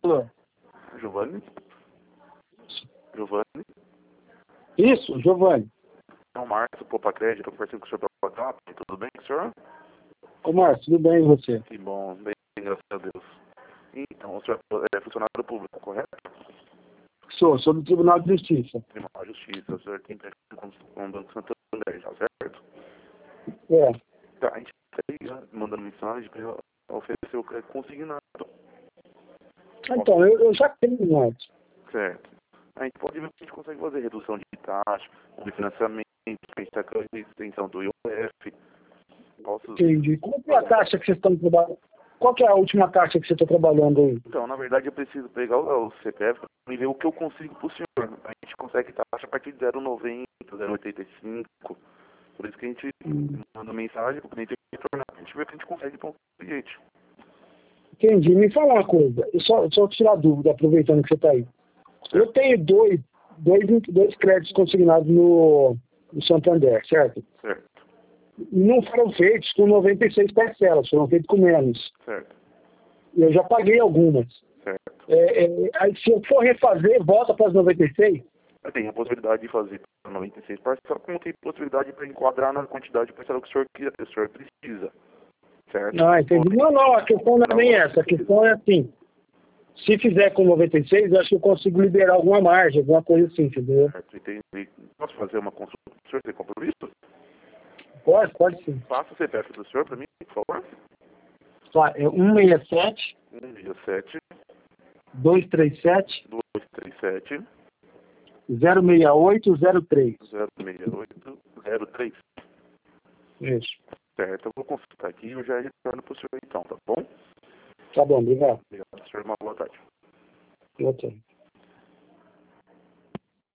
falando? Giovanni? Giovanni? Isso, Giovanni. É o Márcio, Poupa Crédito, eu conversei com o senhor pelo WhatsApp, tudo bem, senhor? Ô, Márcio, tudo bem e você? Que bom, bem, graças a Deus. Então, o senhor é funcionário público, correto? Sou do Tribunal de Justiça. Tribunal de Justiça, o senhor tem empréstimo com o Banco Santander, já, certo? É. Tá, a gente tá aí mandando mensagem para oferecer o crédito consignado. Então, eu já tenho, Márcio. Certo. A gente pode ver se a gente consegue fazer redução de taxa, um refinanciamento, a gente está com a extensão do IOF. Posso... Entendi. Qual que é a taxa que vocês estão trabalhando? Qual que é a última taxa que você está trabalhando aí? Então, na verdade, eu preciso pegar o CPF para ver o que eu consigo para o senhor. A gente consegue taxa a partir de 0,90, 0,85. Por isso que a gente manda mensagem para o cliente retornar. A gente vê o que a gente consegue para o cliente. Entendi. Me fala uma coisa. Só tirar dúvida, aproveitando que você está aí. Eu tenho dois créditos consignados no Santander, certo? Certo. Não foram feitos com 96 parcelas, foram feitos com menos. Certo. Eu já paguei algumas. Certo. Aí, se eu for refazer, volta para as 96? Tem a possibilidade de fazer 96 parcelas, como tem possibilidade para enquadrar na quantidade de parcela que o senhor precisa. Certo? Ah, entendi. Não, a questão não é nem essa. A questão é assim, se fizer com 96, eu acho que eu consigo liberar alguma margem, alguma coisa assim, entendeu? Certo. Entendi. Posso fazer uma consulta? O senhor tem compromisso? Pode sim. Passa o CPF do senhor para mim, por favor. Tá, é 167 167 237 237 06803. 06803. Isso. Certo, eu vou consultar aqui e eu já retorno para o senhor então, tá bom? Tá bom, obrigado. Obrigado, senhor. Uma boa tarde. Eu tenho.